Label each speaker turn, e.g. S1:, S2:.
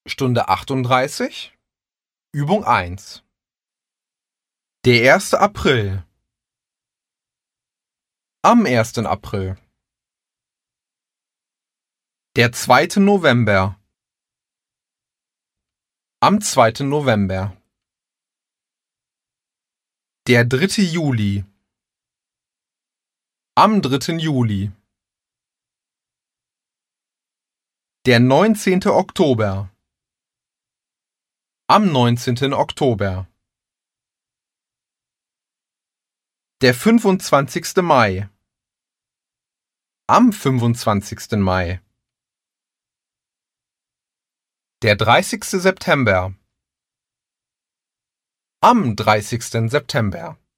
S1: Stunde 38, Übung 1. Der 1. April. Am 1. April. Der 2. November. Am 2. November. Der 3. Juli. Am 3. Juli. Der 19. Oktober. Am 19. Oktober. Der 25. Mai. Am 25. Mai. Der 30. September. Am 30. September.